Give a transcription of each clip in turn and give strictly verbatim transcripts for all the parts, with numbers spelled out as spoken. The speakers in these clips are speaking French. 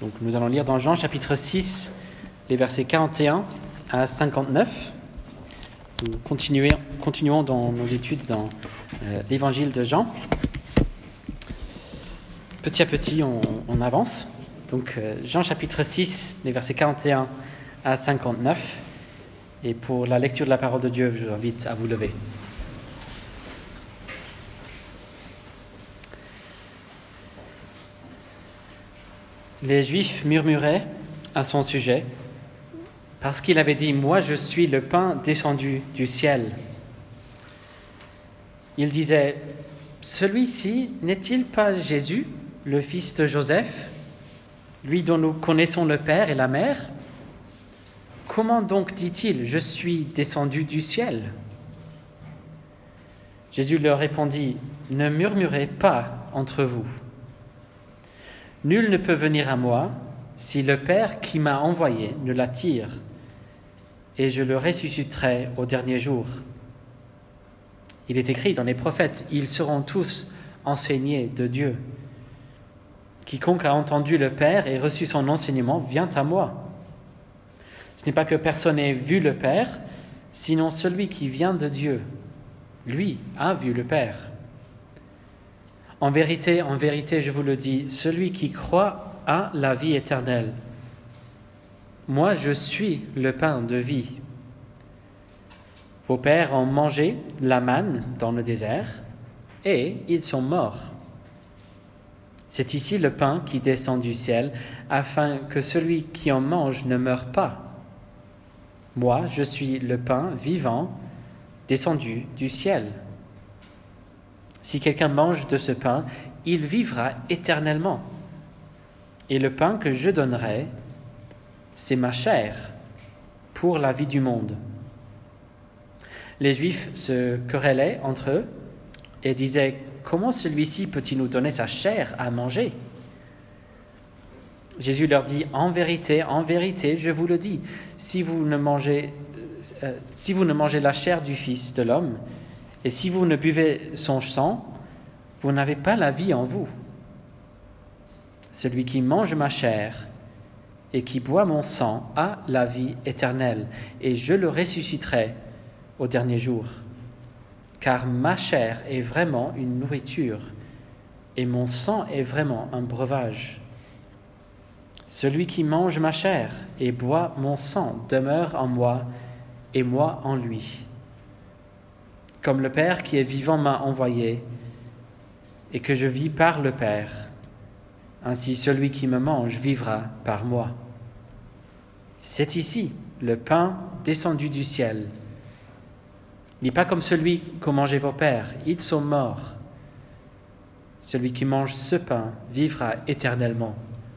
Donc nous allons lire dans Jean chapitre six, les versets quarante et un à cinquante-neuf. Nous continuons, continuons dans nos études dans euh, l'évangile de Jean. Petit à petit, on, on avance. Donc euh, Jean chapitre six, les versets quarante et un à cinquante-neuf. Et pour la lecture de la parole de Dieu, je vous invite à vous lever. Les Juifs murmuraient à son sujet parce qu'il avait dit « Moi, je suis le pain descendu du ciel ». Ils disaient « Celui-ci n'est-il pas Jésus, le fils de Joseph, lui dont nous connaissons le père et la mère ? Comment donc dit-il « Je suis descendu du ciel » ?» Jésus leur répondit « Ne murmurez pas entre vous. Nul ne peut venir à moi si le Père qui m'a envoyé ne l'attire, et je le ressusciterai au dernier jour. Il est écrit dans les prophètes, ils seront tous enseignés de Dieu. Quiconque a entendu le Père et reçu son enseignement vient à moi. Ce n'est pas que personne n'ait vu le Père, sinon celui qui vient de Dieu. Lui a vu le Père. En vérité, en vérité, je vous le dis, celui qui croit a la vie éternelle. Moi, je suis le pain de vie. Vos pères ont mangé la manne dans le désert et ils sont morts. C'est ici le pain qui descend du ciel, afin que celui qui en mange ne meure pas. Moi, je suis le pain vivant descendu du ciel. Si quelqu'un mange de ce pain, il vivra éternellement. Et le pain que je donnerai, c'est ma chair pour la vie du monde. Les Juifs se querellaient entre eux et disaient « Comment celui-ci peut-il nous donner sa chair à manger ?» Jésus leur dit « En vérité, en vérité, je vous le dis, si vous ne mangez, euh, si vous ne mangez la chair du Fils de l'homme, et si vous ne buvez son sang, vous n'avez pas la vie en vous. Celui qui mange ma chair et qui boit mon sang a la vie éternelle, et je le ressusciterai au dernier jour. Car ma chair est vraiment une nourriture, et mon sang est vraiment un breuvage. Celui qui mange ma chair et boit mon sang demeure en moi, et moi en lui. Comme le Père qui est vivant m'a envoyé, et que je vis par le Père, ainsi celui qui me mange vivra par moi. C'est ici le pain descendu du ciel. Il n'est pas comme celui qu'ont mangé vos pères, ils sont morts. Celui qui mange ce pain vivra éternellement.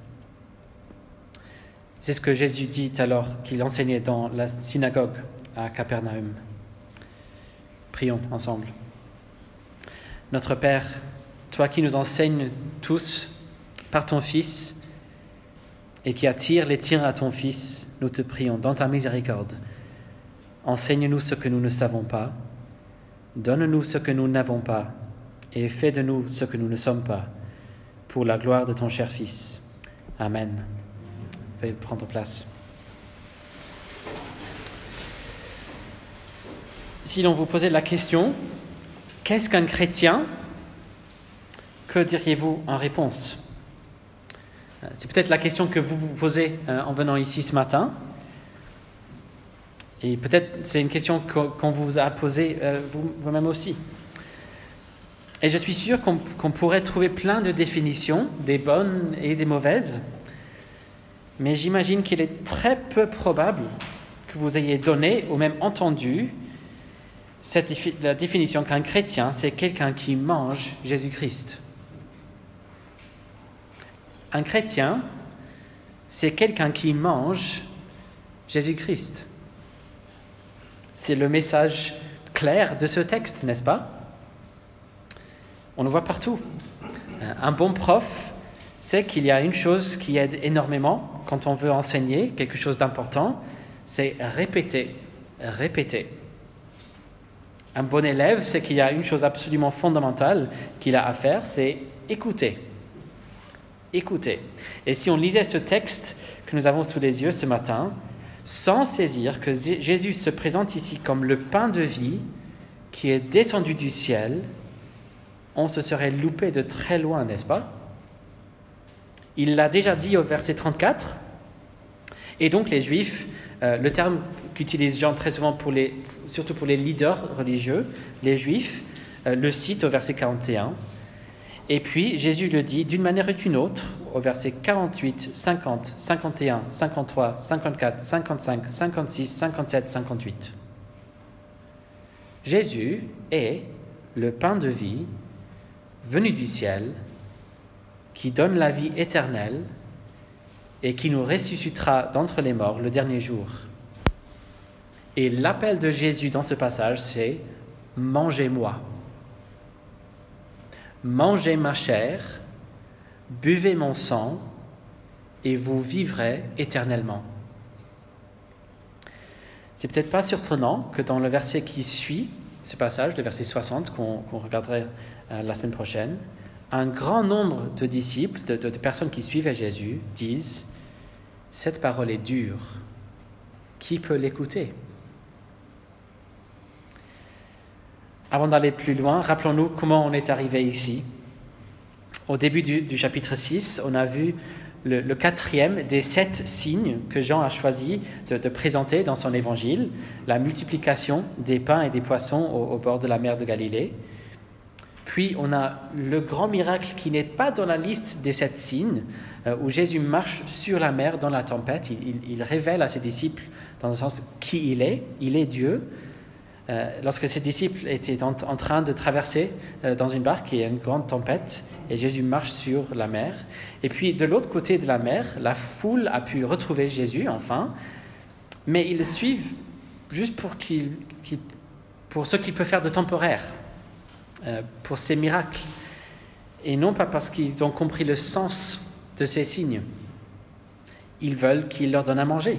C'est ce que Jésus dit alors qu'il enseignait dans la synagogue à Capernaum. Prions ensemble. Notre Père, toi qui nous enseignes tous par ton Fils et qui attires les tiens à ton Fils, nous te prions dans ta miséricorde. Enseigne-nous ce que nous ne savons pas, donne-nous ce que nous n'avons pas et fais de nous ce que nous ne sommes pas, pour la gloire de ton cher Fils. Amen. Veuillez prendre place. Si l'on vous posait la question, qu'est-ce qu'un chrétien ? Que diriez-vous en réponse ? C'est peut-être la question que vous vous posez en venant ici ce matin. Et peut-être c'est une question qu'on vous a posée vous-même aussi. Et je suis sûr qu'on, qu'on pourrait trouver plein de définitions, des bonnes et des mauvaises. Mais j'imagine qu'il est très peu probable que vous ayez donné ou même entendu cette, la définition qu'un chrétien, c'est quelqu'un qui mange Jésus-Christ. Un chrétien, c'est quelqu'un qui mange Jésus-Christ. C'est le message clair de ce texte, n'est-ce pas ? On le voit partout. Un bon prof sait qu'il y a une chose qui aide énormément quand on veut enseigner quelque chose d'important, c'est répéter, répéter. Un bon élève sait qu'il y a une chose absolument fondamentale qu'il a à faire, c'est écouter. Écoutez. Et si on lisait ce texte que nous avons sous les yeux ce matin, sans saisir que Jésus se présente ici comme le pain de vie qui est descendu du ciel, on se serait loupé de très loin, n'est-ce pas? Il l'a déjà dit au verset trente-quatre, et donc les Juifs, euh, le terme qu'utilise Jean très souvent, pour les, surtout pour les leaders religieux, les Juifs, euh, le cite au verset quarante et un, et puis Jésus le dit d'une manière ou d'une autre, au verset quarante-huit, cinquante, cinquante et un, cinquante-trois, cinquante-quatre, cinquante-cinq, cinquante-six, cinquante-sept, cinquante-huit. Jésus est le pain de vie venu du ciel, qui donne la vie éternelle et qui nous ressuscitera d'entre les morts le dernier jour. Et l'appel de Jésus dans ce passage, c'est « Mangez-moi ». Mangez ma chair, buvez mon sang, et vous vivrez éternellement. C'est peut-être pas surprenant que dans le verset qui suit ce passage, le verset soixante, qu'on, qu'on regarderait euh, la semaine prochaine, un grand nombre de disciples, de, de, de personnes qui suivaient Jésus, disent « Cette parole est dure, qui peut l'écouter ?» Avant d'aller plus loin, rappelons-nous comment on est arrivé ici. Au début du, du chapitre six, on a vu le, le quatrième des sept signes que Jean a choisi de, de présenter dans son évangile, la multiplication des pains et des poissons au, au bord de la mer de Galilée. Puis on a le grand miracle qui n'est pas dans la liste des sept signes, euh, où Jésus marche sur la mer dans la tempête. Il, il, il révèle à ses disciples, dans un sens, qui il est. Il est Dieu. Euh, lorsque ses disciples étaient en, en train de traverser euh, dans une barque, il y a une grande tempête, et Jésus marche sur la mer. Et puis de l'autre côté de la mer, la foule a pu retrouver Jésus, enfin, mais ils le suivent juste pour, qu'il, qu'il, pour ce qu'il peut faire de temporaire, euh, pour ses miracles, et non pas parce qu'ils ont compris le sens de ces signes. Ils veulent qu'il leur donne à manger.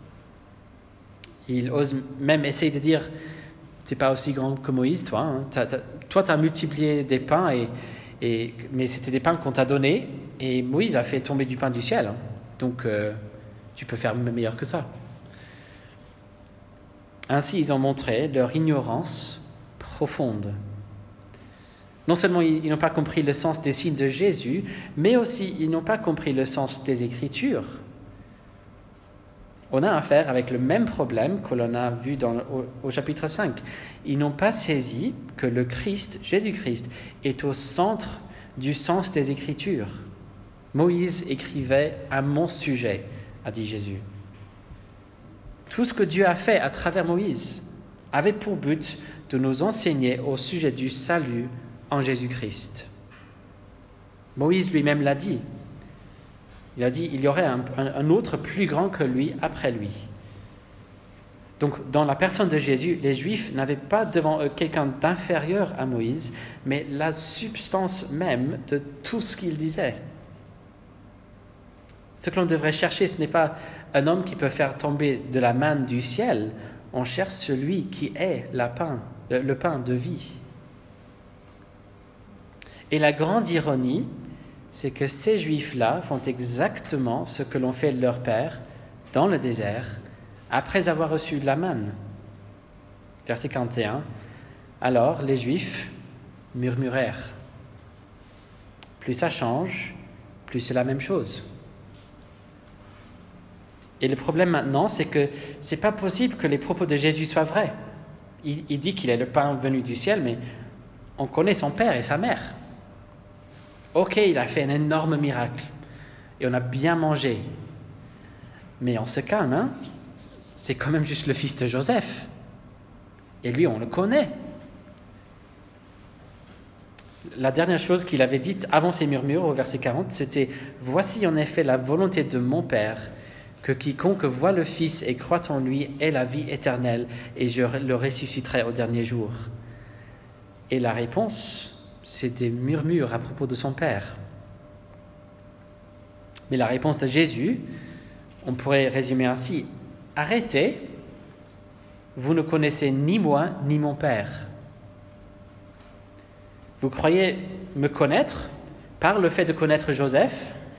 Ils osent même essayer de dire: t'es pas aussi grand que Moïse, toi. Hein. T'as, t'as, toi, tu as multiplié des pains, et, et, mais c'était des pains qu'on t'a donnés, et Moïse a fait tomber du pain du ciel. Hein. Donc, euh, tu peux faire meilleur que ça. Ainsi, ils ont montré leur ignorance profonde. Non seulement ils, ils n'ont pas compris le sens des signes de Jésus, mais aussi ils n'ont pas compris le sens des Écritures. On a affaire avec le même problème que l'on a vu dans, au, au chapitre cinq. Ils n'ont pas saisi que le Christ, Jésus-Christ, est au centre du sens des Écritures. Moïse écrivait à mon sujet, a dit Jésus. Tout ce que Dieu a fait à travers Moïse avait pour but de nous enseigner au sujet du salut en Jésus-Christ. Moïse lui-même l'a dit. Il a dit, il y aurait un, un autre plus grand que lui après lui. Donc, dans la personne de Jésus, les Juifs n'avaient pas devant eux quelqu'un d'inférieur à Moïse, mais la substance même de tout ce qu'il disait. Ce que l'on devrait chercher, ce n'est pas un homme qui peut faire tomber de la manne du ciel. On cherche celui qui est la pain, le, le pain de vie. Et la grande ironie, c'est que ces Juifs-là font exactement ce que l'on fait de leur père dans le désert, après avoir reçu de la manne. Verset quarante et un. Alors les Juifs murmurèrent. Plus ça change, plus c'est la même chose. Et le problème maintenant, c'est que ce n'est pas possible que les propos de Jésus soient vrais. Il, il dit qu'il est le pain venu du ciel, mais on connaît son père et sa mère. Ok, il a fait un énorme miracle et on a bien mangé. Mais on se calme, hein? C'est quand même juste le fils de Joseph. Et lui, on le connaît. La dernière chose qu'il avait dite avant ces murmures, au verset quarante, c'était « Voici en effet la volonté de mon Père, que quiconque voit le Fils et croit en lui ait la vie éternelle, et je le ressusciterai au dernier jour. » Et la réponse, c'est des murmures à propos de son Père. Mais la réponse de Jésus, on pourrait résumer ainsi: arrêtez, vous ne connaissez ni moi ni mon Père. Vous croyez me connaître par le fait de connaître Joseph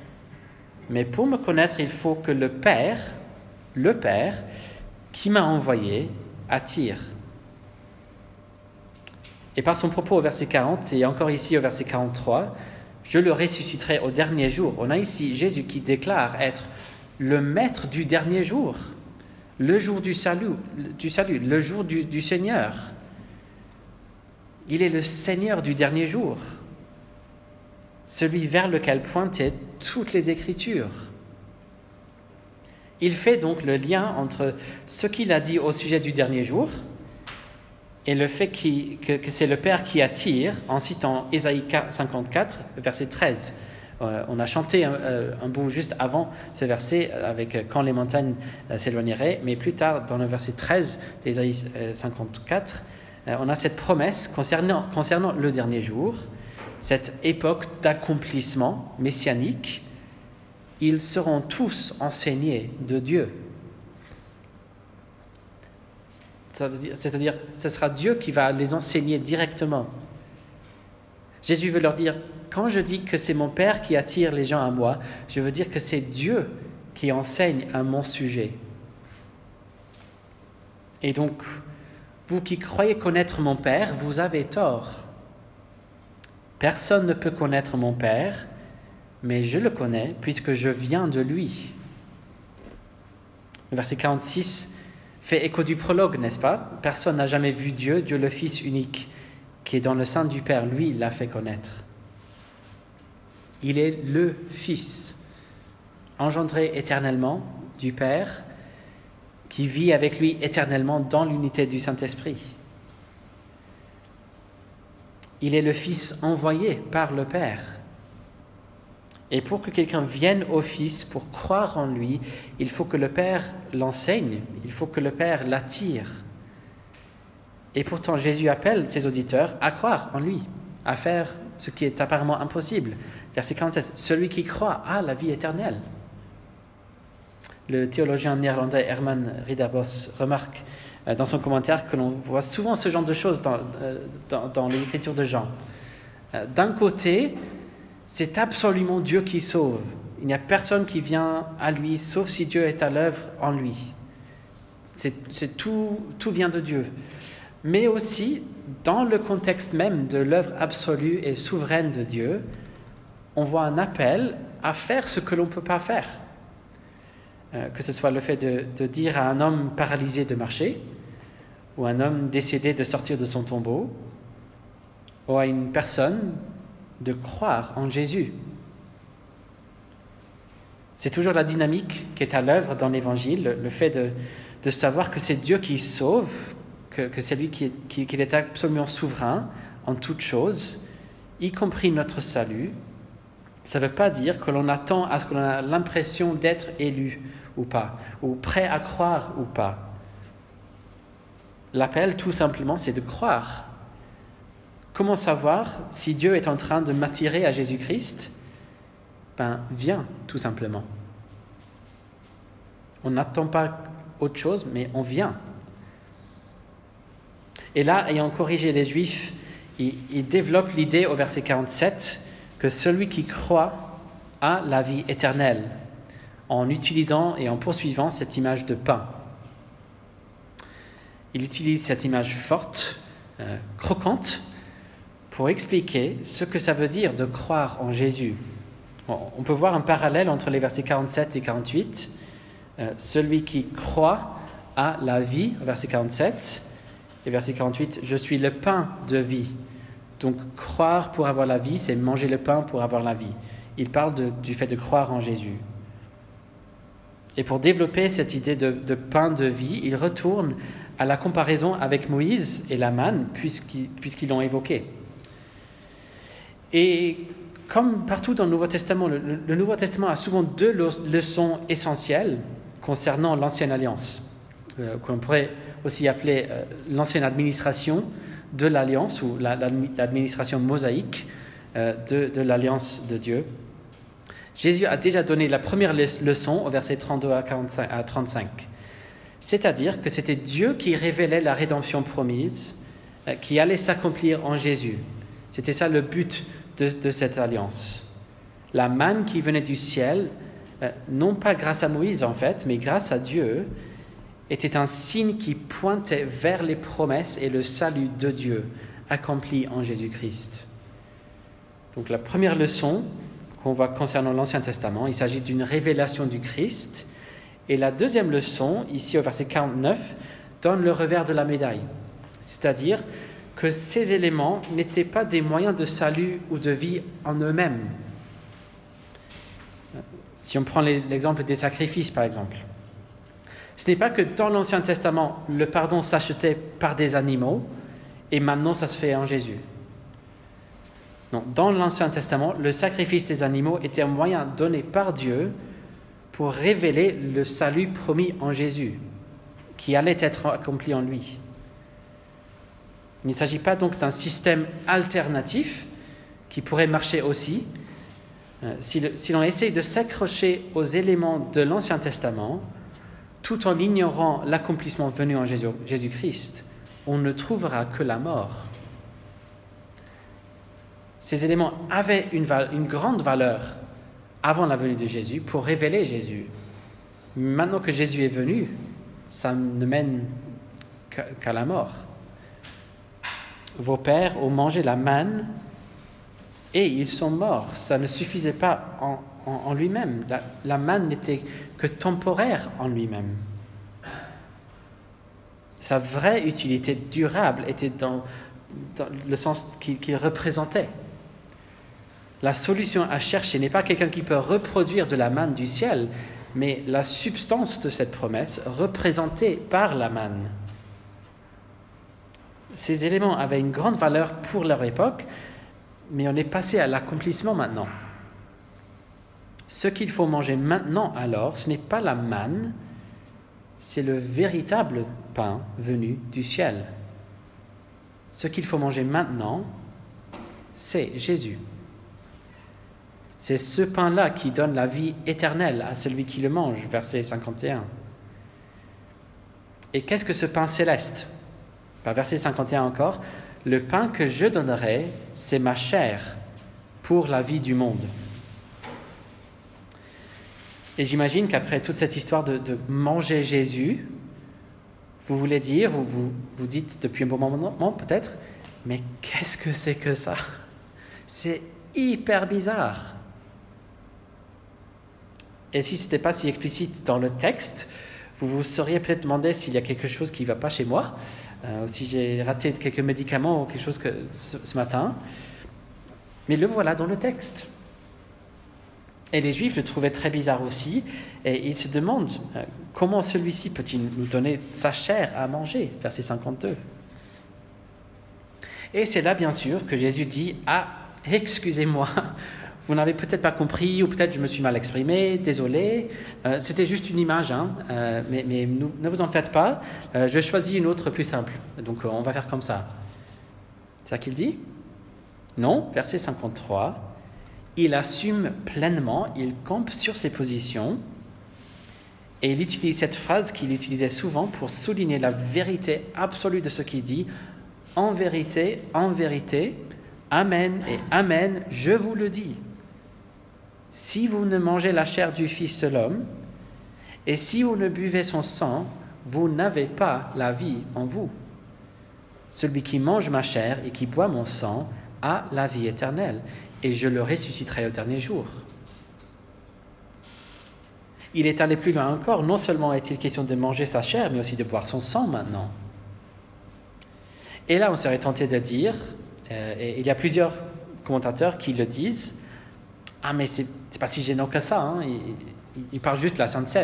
mais pour me connaître, il faut que le Père, le Père, qui m'a envoyé, attire. Et par son propos au verset quarante, et encore ici au verset quarante-trois, je le ressusciterai au dernier jour. On a ici Jésus qui déclare être le maître du dernier jour, le jour du salut, du salut le jour du, du Seigneur. Il est le Seigneur du dernier jour, celui vers lequel pointaient toutes les Écritures. Il fait donc le lien entre ce qu'il a dit au sujet du dernier jour et le fait que, que c'est le Père qui attire, en citant Ésaïe cinquante-quatre, verset treize. Euh, on a chanté un, un bout juste avant ce verset avec « Quand les montagnes s'éloigneraient », mais plus tard, dans le verset treize d'Ésaïe cinquante-quatre, euh, on a cette promesse concernant, concernant le dernier jour, cette époque d'accomplissement messianique. Ils seront tous enseignés de Dieu. C'est-à-dire, ce sera Dieu qui va les enseigner directement. Jésus veut leur dire, quand je dis que c'est mon Père qui attire les gens à moi, je veux dire que c'est Dieu qui enseigne à mon sujet. Et donc, vous qui croyez connaître mon Père, vous avez tort. Personne ne peut connaître mon Père, mais je le connais puisque je viens de lui. Le verset quarante-six fait écho du prologue, n'est-ce pas? Personne n'a jamais vu Dieu, Dieu le Fils unique, qui est dans le sein du Père, lui l'a fait connaître. Il est le Fils, engendré éternellement du Père, qui vit avec lui éternellement dans l'unité du Saint-Esprit. Il est le Fils envoyé par le Père. Et pour que quelqu'un vienne au Fils, pour croire en lui, il faut que le Père l'enseigne, il faut que le Père l'attire. Et pourtant, Jésus appelle ses auditeurs à croire en lui, à faire ce qui est apparemment impossible. Verset quarante-six, celui qui croit a la vie éternelle. Le théologien néerlandais Herman Ridderbos remarque dans son commentaire que l'on voit souvent ce genre de choses dans, dans, dans les Écritures de Jean. D'un côté, c'est absolument Dieu qui sauve. Il n'y a personne qui vient à lui, sauf si Dieu est à l'œuvre en lui. C'est, c'est tout, tout vient de Dieu. Mais aussi, dans le contexte même de l'œuvre absolue et souveraine de Dieu, on voit un appel à faire ce que l'on ne peut pas faire. Euh, que ce soit le fait de, de dire à un homme paralysé de marcher, ou un homme décédé de sortir de son tombeau, ou à une personne de croire en Jésus. C'est toujours la dynamique qui est à l'œuvre dans l'Évangile, le, le fait de, de savoir que c'est Dieu qui sauve, que, que c'est lui qui est, qui, qu'il est absolument souverain en toutes choses, y compris notre salut. Ça ne veut pas dire que l'on attend à ce que l'on a l'impression d'être élu ou pas, ou prêt à croire ou pas. L'appel, tout simplement, c'est de croire. Comment savoir si Dieu est en train de m'attirer à Jésus-Christ? Ben, viens, tout simplement. On n'attend pas autre chose, mais on vient. Et là, ayant corrigé les Juifs, il, il développe l'idée au verset quarante-sept que celui qui croit a la vie éternelle, en utilisant et en poursuivant cette image de pain. Il utilise cette image forte, euh, croquante, pour expliquer ce que ça veut dire de croire en Jésus. Bon, on peut voir un parallèle entre les versets quarante-sept et quarante-huit. Euh, celui qui croit a la vie, verset quarante-sept, et verset quarante-huit, je suis le pain de vie. Donc, croire pour avoir la vie, c'est manger le pain pour avoir la vie. Il parle de, du fait de croire en Jésus. Et pour développer cette idée de, de pain de vie, il retourne à la comparaison avec Moïse et la manne, puisqu'ils, puisqu'ils l'ont évoqué. Et comme partout dans le Nouveau Testament, le, le Nouveau Testament a souvent deux leçons essentielles concernant l'Ancienne Alliance, euh, qu'on pourrait aussi appeler euh, l'ancienne administration de l'Alliance, ou la, la, l'administration mosaïque euh, de, de l'Alliance de Dieu. Jésus a déjà donné la première leçon au verset trente-deux à, quarante-cinq, à trente-cinq. C'est-à-dire que c'était Dieu qui révélait la rédemption promise, euh, qui allait s'accomplir en Jésus. C'était ça le but de, de cette alliance. La manne qui venait du ciel euh, non pas grâce à Moïse en fait, mais grâce à Dieu, était un signe qui pointait vers les promesses et le salut de Dieu accompli en Jésus-Christ. Donc la première leçon qu'on voit concernant l'Ancien Testament, il s'agit d'une révélation du Christ. Et la deuxième leçon, ici au verset quarante-neuf, donne le revers de la médaille. C'est-à-dire que ces éléments n'étaient pas des moyens de salut ou de vie en eux-mêmes. Si on prend l'exemple des sacrifices, par exemple, ce n'est pas que dans l'Ancien Testament, le pardon s'achetait par des animaux et maintenant ça se fait en Jésus. Non, dans l'Ancien Testament, le sacrifice des animaux était un moyen donné par Dieu pour révéler le salut promis en Jésus, qui allait être accompli en lui. Il ne s'agit pas donc d'un système alternatif qui pourrait marcher aussi. Si, le, si l'on essaie de s'accrocher aux éléments de l'Ancien Testament, tout en ignorant l'accomplissement venu en Jésus, Jésus-Christ, on ne trouvera que la mort. Ces éléments avaient une, une grande valeur avant la venue de Jésus pour révéler Jésus. Maintenant que Jésus est venu, ça ne mène qu'à la mort. Vos pères ont mangé la manne et ils sont morts. Ça ne suffisait pas en, en, en lui-même. La, la manne n'était que temporaire en lui-même. Sa vraie utilité durable était dans, dans le sens qu'il, qu'il représentait. La solution à chercher n'est pas quelqu'un qui peut reproduire de la manne du ciel, mais la substance de cette promesse représentée par la manne. Ces éléments avaient une grande valeur pour leur époque, mais on est passé à l'accomplissement maintenant. Ce qu'il faut manger maintenant alors, ce n'est pas la manne, c'est le véritable pain venu du ciel. Ce qu'il faut manger maintenant, c'est Jésus. C'est ce pain-là qui donne la vie éternelle à celui qui le mange, verset cinquante et un. Et qu'est-ce que ce pain céleste ? Par verset cinquante et un encore, « Le pain que je donnerai, c'est ma chair pour la vie du monde. » Et j'imagine qu'après toute cette histoire de, de manger Jésus, vous voulez dire, ou vous vous dites depuis un bon moment peut-être, mais qu'est-ce que c'est que ça ? C'est hyper bizarre. Et si ce n'était pas si explicite dans le texte, vous vous seriez peut-être demandé s'il y a quelque chose qui ne va pas chez moi, euh, ou si j'ai raté quelques médicaments ou quelque chose que, ce, ce matin. Mais le voilà dans le texte. Et les Juifs le trouvaient très bizarre aussi, et ils se demandent euh, comment celui-ci peut-il nous donner sa chair à manger, verset cinquante-deux. Et c'est là, bien sûr, que Jésus dit « Ah, excusez-moi, vous n'avez peut-être pas compris, ou peut-être je me suis mal exprimé, désolé, euh, c'était juste une image, hein, euh, mais, mais nous, ne vous en faites pas, euh, je choisis une autre plus simple, donc euh, on va faire comme ça. » C'est ça qu'il dit ? Non, verset cinquante-trois. Il assume pleinement, il campe sur ses positions et il utilise cette phrase qu'il utilisait souvent pour souligner la vérité absolue de ce qu'il dit. En vérité, en vérité, amen et amen, je vous le dis. Si vous ne mangez la chair du Fils de l'homme et si vous ne buvez son sang, vous n'avez pas la vie en vous. Celui qui mange ma chair et qui boit mon sang a la vie éternelle. Et je le ressusciterai au dernier jour. Il est allé plus loin encore. Non seulement est-il question de manger sa chair, mais aussi de boire son sang maintenant. Et là, on serait tenté de dire, euh, et il y a plusieurs commentateurs qui le disent, « Ah, mais c'est, c'est pas si gênant que ça, hein. il, il, il parle juste de la Sainte Seine. »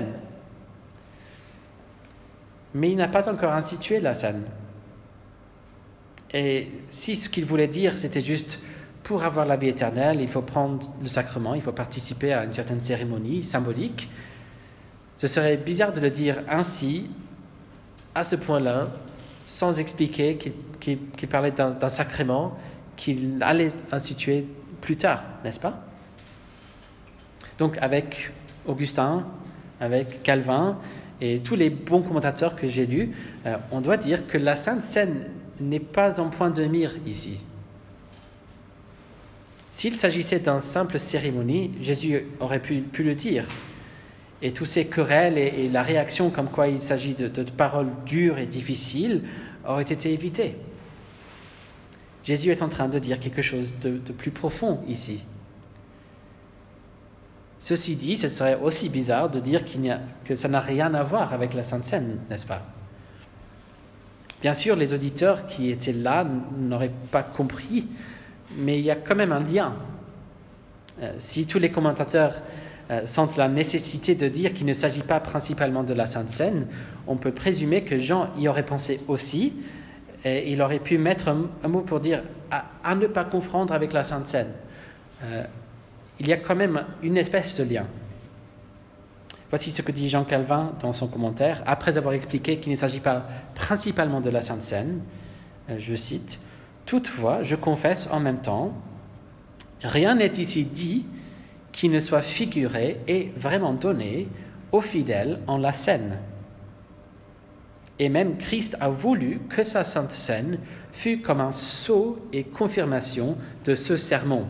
Mais il n'a pas encore institué la Seine. Et si ce qu'il voulait dire, c'était juste... Pour avoir la vie éternelle, il faut prendre le sacrement, il faut participer à une certaine cérémonie symbolique. Ce serait bizarre de le dire ainsi, à ce point-là, sans expliquer qu'il, qu'il, qu'il parlait d'un, d'un sacrement qu'il allait instituer plus tard, n'est-ce pas ? Donc avec Augustin, avec Calvin et tous les bons commentateurs que j'ai lus, euh, on doit dire que la Sainte Seine n'est pas en point de mire ici. S'il s'agissait d'une simple cérémonie, Jésus aurait pu, pu le dire. Et tous ces querelles et, et la réaction comme quoi il s'agit de, de, de paroles dures et difficiles auraient été évitées. Jésus est en train de dire quelque chose de, de plus profond ici. Ceci dit, ce serait aussi bizarre de dire qu'il n'y a, que ça n'a rien à voir avec la Sainte Seine, n'est-ce pas? Bien sûr, les auditeurs qui étaient là n'auraient pas compris, mais il y a quand même un lien. Euh, si tous les commentateurs euh, sentent la nécessité de dire qu'il ne s'agit pas principalement de la Sainte Seine, on peut présumer que Jean y aurait pensé aussi, et il aurait pu mettre un, un mot pour dire à, à ne pas confondre avec la Sainte Seine. Euh, il y a quand même une espèce de lien. Voici ce que dit Jean Calvin dans son commentaire, après avoir expliqué qu'il ne s'agit pas principalement de la Sainte Seine. Euh, je cite, « Toutefois, je confesse en même temps, rien n'est ici dit qui ne soit figuré et vraiment donné aux fidèles en la Seine. Et même Christ a voulu que sa Sainte Seine fût comme un sceau et confirmation de ce sermon.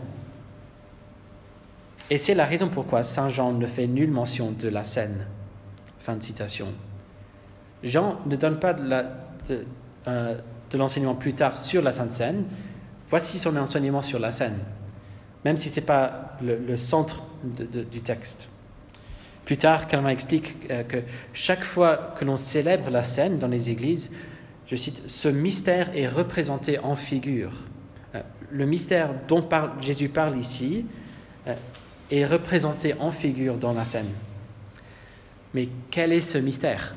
Et c'est la raison pourquoi Saint Jean ne fait nulle mention de la Seine. » Fin de citation. Jean ne donne pas de, la, de, euh, de l'enseignement plus tard sur la Sainte Seine. Voici son enseignement sur la Seine, même si ce n'est pas le, le centre de, de, du texte. Plus tard, Calvin explique euh, que chaque fois que l'on célèbre la Seine dans les églises, je cite, « ce mystère est représenté en figure. Euh, » Le mystère dont parle, Jésus parle ici euh, est représenté en figure dans la Seine. Mais quel est ce mystère?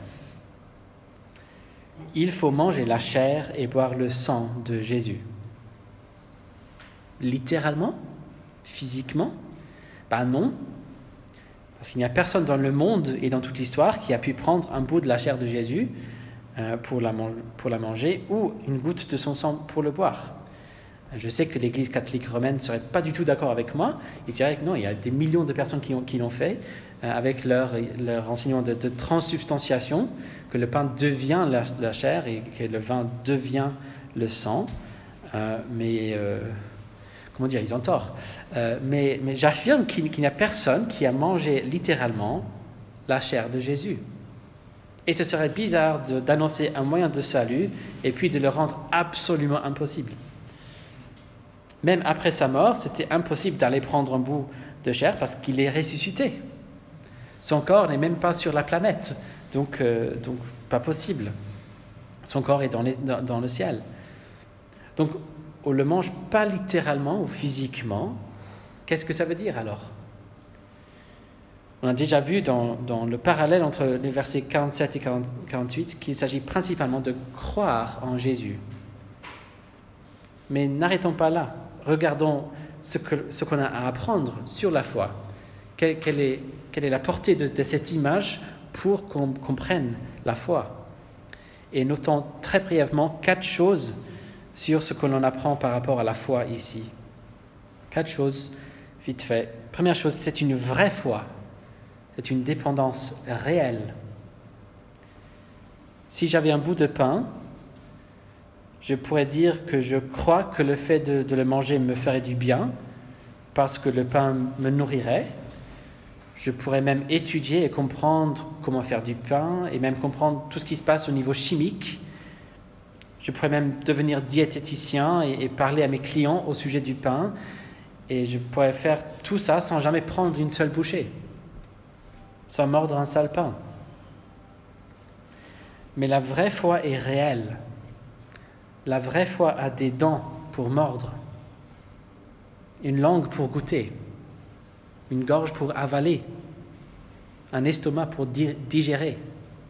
Il faut manger la chair et boire le sang de Jésus. Littéralement? Physiquement? Ben non, parce qu'il n'y a personne dans le monde et dans toute l'histoire qui a pu prendre un bout de la chair de Jésus euh, pour, la man- pour la manger ou une goutte de son sang pour le boire. Je sais que l'Église catholique romaine ne serait pas du tout d'accord avec moi. Ils diraient que non, il y a des millions de personnes qui, ont, qui l'ont fait euh, avec leur, leur enseignement de, de transsubstantiation, que le pain devient la, la chair et que le vin devient le sang. Euh, mais, euh, comment dire, ils ont tort. Euh, mais, mais j'affirme qu'il, qu'il n'y a personne qui a mangé littéralement la chair de Jésus. Et ce serait bizarre de, d'annoncer un moyen de salut et puis de le rendre absolument impossible. Même après sa mort, c'était impossible d'aller prendre un bout de chair parce qu'il est ressuscité. Son corps n'est même pas sur la planète, donc, euh, donc pas possible. Son corps est dans, les, dans, dans le ciel. Donc, on ne le mange pas littéralement ou physiquement. Qu'est-ce que ça veut dire alors? On a déjà vu dans, dans le parallèle entre les versets quarante-sept et quarante, quarante-huit qu'il s'agit principalement de croire en Jésus. Mais n'arrêtons pas là. Regardons ce, que, ce qu'on a à apprendre sur la foi. Quelle, quelle, est, quelle est la portée de, de cette image pour qu'on comprenne la foi? Et notons très brièvement quatre choses sur ce que l'on apprend par rapport à la foi ici. Quatre choses, vite fait. Première chose, c'est une vraie foi. C'est une dépendance réelle. Si j'avais un bout de pain, je pourrais dire que je crois que le fait de, de le manger me ferait du bien parce que le pain me nourrirait. Je pourrais même étudier et comprendre comment faire du pain et même comprendre tout ce qui se passe au niveau chimique. Je pourrais même devenir diététicien et, et parler à mes clients au sujet du pain. Et je pourrais faire tout ça sans jamais prendre une seule bouchée, sans mordre un seul pain. Mais la vraie foi est réelle. La vraie foi a des dents pour mordre, une langue pour goûter, une gorge pour avaler, un estomac pour digérer.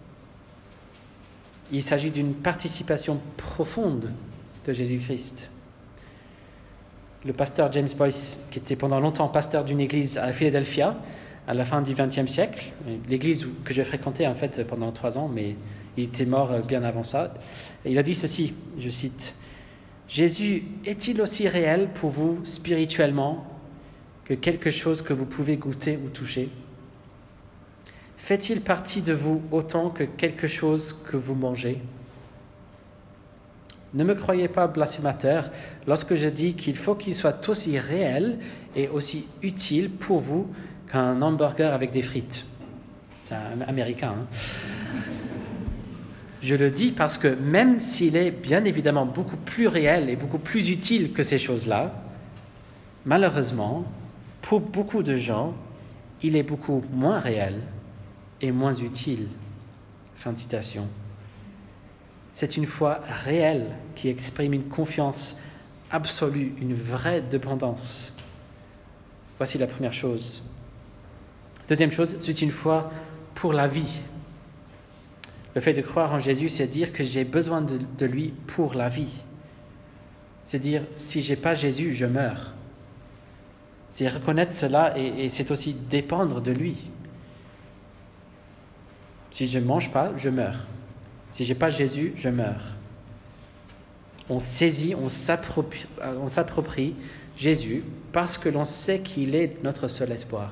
Il s'agit d'une participation profonde de Jésus-Christ. Le pasteur James Boyce, qui était pendant longtemps pasteur d'une église à Philadelphia, à la fin du vingtième siècle, l'église que j'ai fréquentée en fait pendant trois ans, mais il était mort bien avant ça. Et il a dit ceci, je cite, « Jésus est-il aussi réel pour vous spirituellement que quelque chose que vous pouvez goûter ou toucher? Fait-il partie de vous autant que quelque chose que vous mangez? Ne me croyez pas blasphémateur lorsque je dis qu'il faut qu'il soit aussi réel et aussi utile pour vous qu'un hamburger avec des frites. » C'est un américain. Hein. Je le dis parce que même s'il est bien évidemment beaucoup plus réel et beaucoup plus utile que ces choses-là, malheureusement, pour beaucoup de gens, il est beaucoup moins réel et moins utile. Fin de citation. C'est une foi réelle qui exprime une confiance absolue, une vraie dépendance. Voici la première chose. Deuxième chose, c'est une foi pour la vie. Le fait de croire en Jésus, c'est dire que j'ai besoin de, de lui pour la vie. C'est dire, si je n'ai pas Jésus, je meurs. C'est reconnaître cela et, et c'est aussi dépendre de lui. Si je ne mange pas, je meurs. Si je n'ai pas Jésus, je meurs. On saisit, on s'approprie, on s'approprie Jésus parce que l'on sait qu'il est notre seul espoir.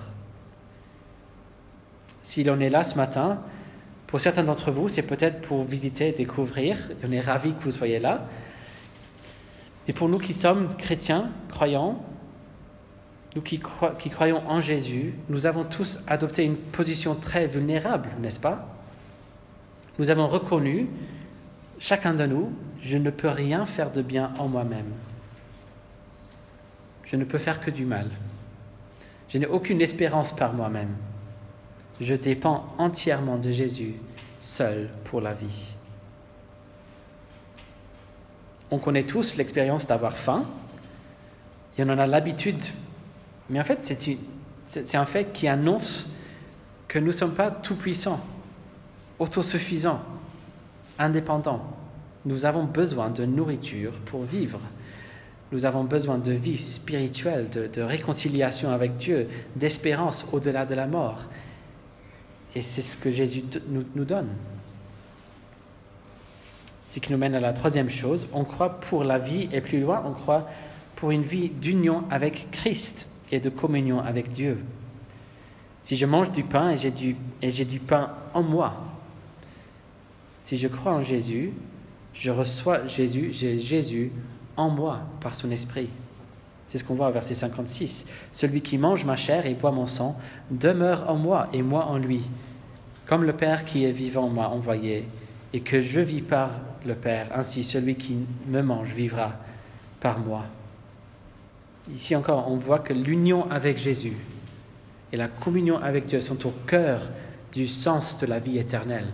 Si l'on est là ce matin, pour certains d'entre vous, c'est peut-être pour visiter, découvrir. On est ravis que vous soyez là. Et pour nous qui sommes chrétiens, croyants, nous qui, cro- qui croyons en Jésus, nous avons tous adopté une position très vulnérable, n'est-ce pas ? Nous avons reconnu, chacun de nous, je ne peux rien faire de bien en moi-même. Je ne peux faire que du mal. Je n'ai aucune espérance par moi-même. Je dépends entièrement de Jésus, seul pour la vie. On connaît tous l'expérience d'avoir faim, et on en a l'habitude. Mais en fait, c'est, une, c'est, c'est un fait qui annonce que nous ne sommes pas tout-puissants, autosuffisants, indépendants. Nous avons besoin de nourriture pour vivre. Nous avons besoin de vie spirituelle, de, de réconciliation avec Dieu, d'espérance au-delà de la mort. Et c'est ce que Jésus nous, nous donne. Ce qui nous mène à la troisième chose. On croit pour la vie et plus loin, on croit pour une vie d'union avec Christ et de communion avec Dieu. Si je mange du pain et j'ai du, et j'ai du pain en moi, si je crois en Jésus, je reçois Jésus, j'ai Jésus en moi par son esprit. C'est ce qu'on voit au verset cinquante-six. Celui qui mange ma chair et boit mon sang demeure en moi et moi en lui. Comme le Père qui est vivant m'a envoyé et que je vis par le Père, ainsi celui qui me mange vivra par moi. Ici encore, on voit que l'union avec Jésus et la communion avec Dieu sont au cœur du sens de la vie éternelle.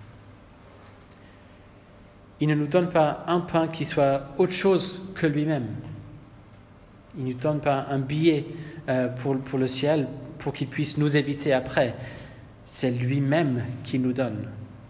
Il ne nous donne pas un pain qui soit autre chose que lui-même. Il ne nous donne pas un billet euh, pour, pour le ciel pour qu'il puisse nous éviter après. C'est lui-même qui nous donne.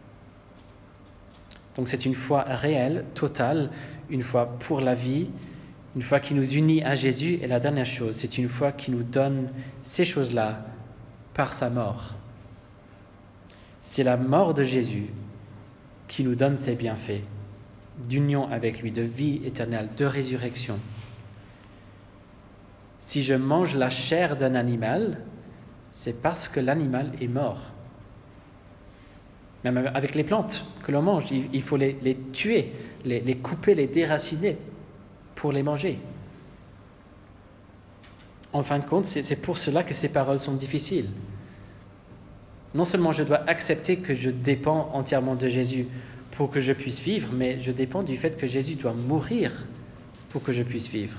Donc c'est une foi réelle, totale, une foi pour la vie, une foi qui nous unit à Jésus. Et la dernière chose, c'est une foi qui nous donne ces choses-là par sa mort. C'est la mort de Jésus qui nous donne ces bienfaits d'union avec lui, de vie éternelle, de résurrection. Si je mange la chair d'un animal, c'est parce que l'animal est mort. Même avec les plantes que l'on mange, il faut les, les tuer, les, les couper, les déraciner pour les manger. En fin de compte, c'est, c'est pour cela que ces paroles sont difficiles. Non seulement je dois accepter que je dépends entièrement de Jésus pour que je puisse vivre, mais je dépends du fait que Jésus doit mourir pour que je puisse vivre.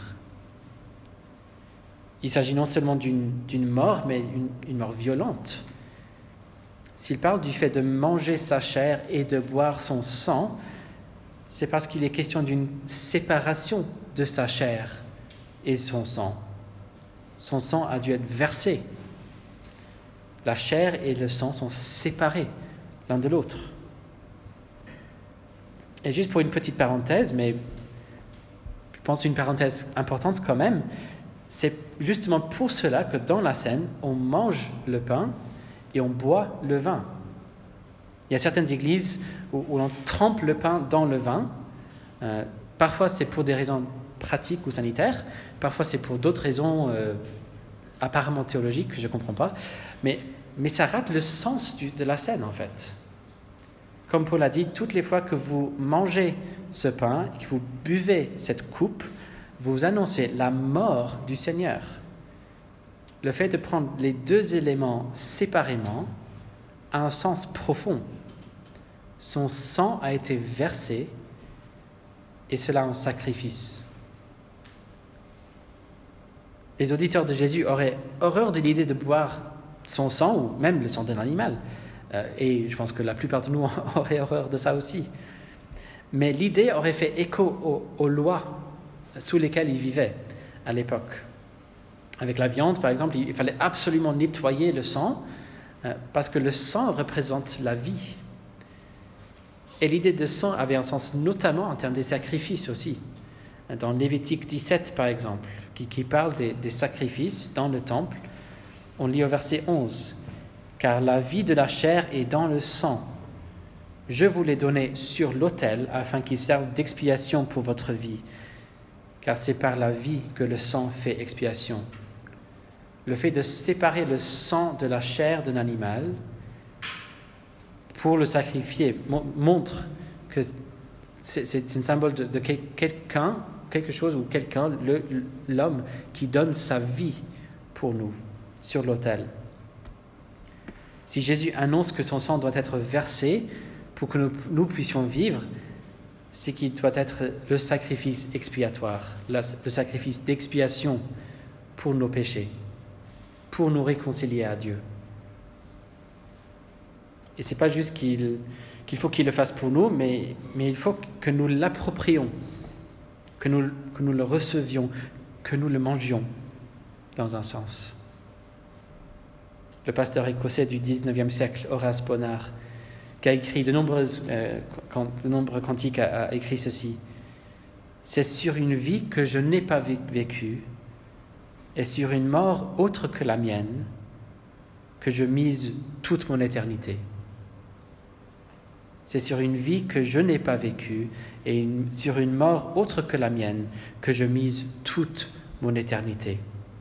Il s'agit non seulement d'une, d'une mort, mais une, une mort violente. S'il parle du fait de manger sa chair et de boire son sang, c'est parce qu'il est question d'une séparation de sa chair et son sang. Son sang a dû être versé. La chair et le sang sont séparés l'un de l'autre. Et juste pour une petite parenthèse, mais je pense une parenthèse importante quand même, c'est justement pour cela que dans la scène, on mange le pain et on boit le vin. Il y a certaines églises où, où l'on trempe le pain dans le vin. Euh, parfois, c'est pour des raisons pratiques ou sanitaires. Parfois, c'est pour d'autres raisons euh, apparemment théologiques que je ne comprends pas. Mais, mais ça rate le sens du, de la scène, en fait. Comme Paul a dit, toutes les fois que vous mangez ce pain et que vous buvez cette coupe, vous annoncez la mort du Seigneur. Le fait de prendre les deux éléments séparément a un sens profond. Son sang a été versé, et cela en sacrifice. Les auditeurs de Jésus auraient horreur de l'idée de boire son sang, ou même le sang d'un animal. Euh, et je pense que la plupart de nous auraient horreur de ça aussi. Mais l'idée aurait fait écho aux, aux lois sous lesquelles ils vivaient à l'époque. Avec la viande, par exemple, il fallait absolument nettoyer le sang, euh, parce que le sang représente la vie. Et l'idée de sang avait un sens notamment en termes des sacrifices aussi. Dans Lévitique dix-sept, par exemple, qui, qui parle des, des sacrifices dans le temple, on lit au verset onze. « Car la vie de la chair est dans le sang. Je vous l'ai donné sur l'autel afin qu'il serve d'expiation pour votre vie. Car c'est par la vie que le sang fait expiation. » Le fait de séparer le sang de la chair d'un animal pour le sacrifier montre que c'est, c'est un symbole de, de quelqu'un, quelque chose ou quelqu'un, le, l'homme qui donne sa vie pour nous sur l'autel. Si Jésus annonce que son sang doit être versé pour que nous, nous puissions vivre, c'est qu'il doit être le sacrifice expiatoire, le sacrifice d'expiation pour nos péchés, pour nous réconcilier à Dieu. Et ce n'est pas juste qu'il, qu'il faut qu'il le fasse pour nous, mais, mais il faut que nous l'approprions, que nous, que nous le recevions, que nous le mangions, dans un sens. Le pasteur écossais du dix-neuvième siècle, Horace Bonnard, qui a écrit de, nombreuses, euh, de nombreux cantiques, a, a écrit ceci. « C'est sur une vie que je n'ai pas vécue, et sur une mort autre que la mienne, que je mise toute mon éternité. » C'est sur une vie que je n'ai pas vécue et une, sur une mort autre que la mienne que je mise toute mon éternité.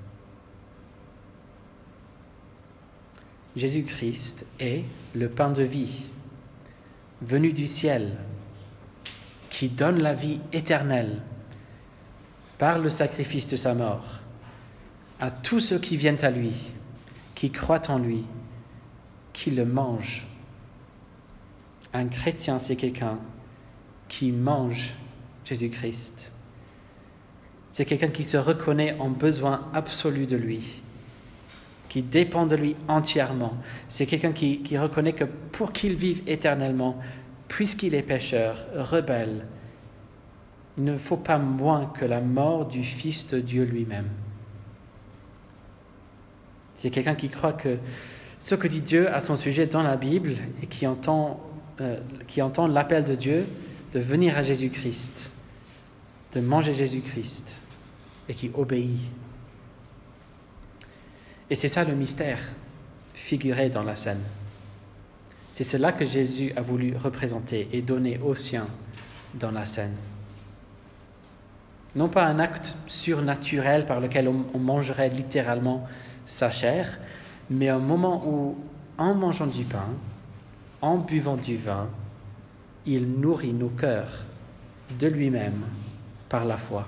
Jésus-Christ est le pain de vie, venu du ciel, qui donne la vie éternelle par le sacrifice de sa mort à tous ceux qui viennent à lui, qui croient en lui, qui le mangent. Un chrétien, c'est quelqu'un qui mange Jésus-Christ. C'est quelqu'un qui se reconnaît en besoin absolu de lui, qui dépend de lui entièrement. C'est quelqu'un qui, qui reconnaît que pour qu'il vive éternellement, puisqu'il est pécheur, rebelle, il ne faut pas moins que la mort du Fils de Dieu lui-même. C'est quelqu'un qui croit que ce que dit Dieu à son sujet dans la Bible et qui entend Euh, qui entend l'appel de Dieu de venir à Jésus-Christ, de manger Jésus-Christ, et qui obéit. Et c'est ça le mystère figuré dans la scène. C'est cela que Jésus a voulu représenter et donner aux siens dans la scène. Non pas un acte surnaturel par lequel on, on mangerait littéralement sa chair, mais un moment où, en mangeant du pain, en buvant du vin, il nourrit nos cœurs de lui-même par la foi.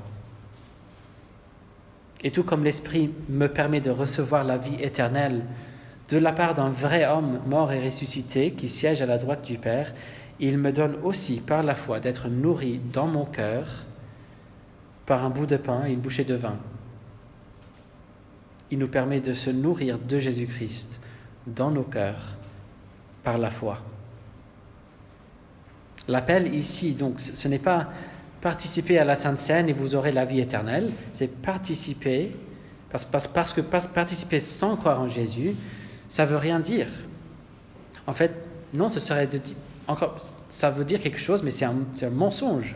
Et tout comme l'Esprit me permet de recevoir la vie éternelle de la part d'un vrai homme mort et ressuscité qui siège à la droite du Père, il me donne aussi par la foi d'être nourri dans mon cœur par un bout de pain et une bouchée de vin. Il nous permet de se nourrir de Jésus-Christ dans nos cœurs par la foi. L'appel ici, donc, ce n'est pas participer à la Sainte Seine et vous aurez la vie éternelle, c'est participer, parce, parce, parce que participer sans croire en Jésus, ça ne veut rien dire. En fait, non, ce serait de dire, encore, ça veut dire quelque chose, mais c'est un, c'est un mensonge.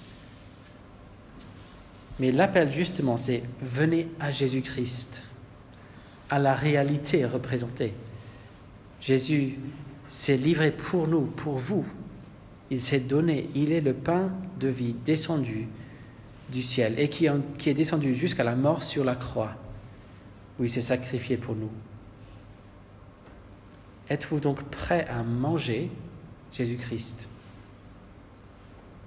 Mais l'appel, justement, c'est venez à Jésus-Christ, à la réalité représentée. Jésus s'est livré pour nous, pour vous. Il s'est donné, il est le pain de vie descendu du ciel et qui, qui est descendu jusqu'à la mort sur la croix, où il s'est sacrifié pour nous. Êtes-vous donc prêt à manger Jésus-Christ ?